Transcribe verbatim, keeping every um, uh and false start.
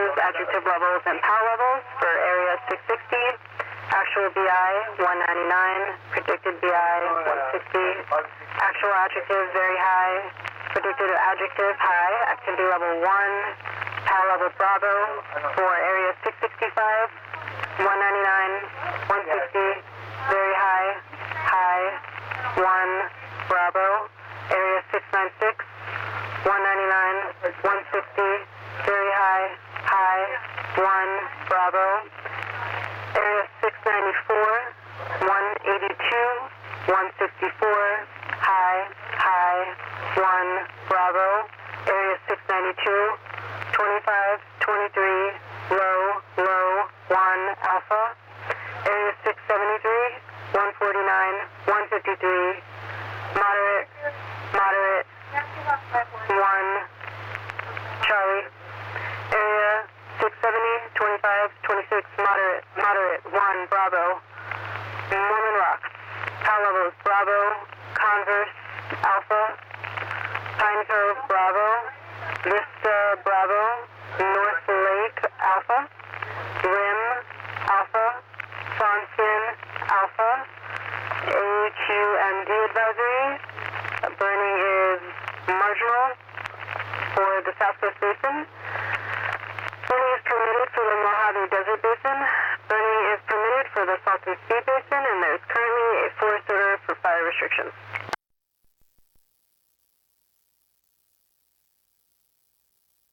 values, adjective levels, and POW levels for area six sixty. Actual B I, one ninety-nine. Predicted B I, one sixty. Actual adjective, very high. Predicted adjective, high. Activity level one. POW level Bravo for area six sixty-five. one ninety-nine. one sixty. Very high. High. one. Bravo. Area six ninety-six. one ninety-nine. one sixty. Very high. High. one. Bravo. Area six ninety-four. one eighty-two. one sixty-four. High. High. one. Bravo. Area six ninety-two. twenty-five. twenty-three. Low. Low. one. Alpha. Area six seventy-three. one forty-nine. one fifty-three. Moderate. Moderate. one. Charlie. Area six seventy. twenty-five. twenty-six. Moderate. Moderate. one. Bravo. Mormon Rocks. POW levels Bravo. Converse. Alpha. Pine Cove Bravo. Vista Bravo. North Lake Alpha. Rim Alpha. Swanson Alpha. A Q M D advisory. Burning is marginal for the Southwest Basin. Burning is permitted for the Mojave Desert Basin. Burning is permitted for the Salton Sea Basin, and there's currently a forest order for fire restrictions.